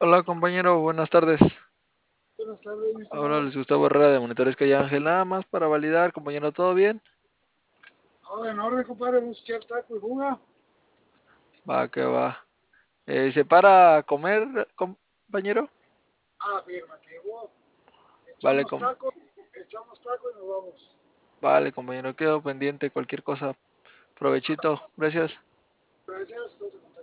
Hola compañero, buenas tardes. Buenas tardes, mi Ahora estimado. les Gustavo Herrera de Monitores Calle Ángel, nada más para validar, compañero, ¿todo bien? Ahora en orden, compadre, vamos a echar taco y buga. Va, que va. ¿Se para a comer, compañero? Afirmativo. Vale, Echamos taco y nos vamos. vale, compañero, quedo pendiente, cualquier cosa. Provechito, gracias. Gracias, entonces,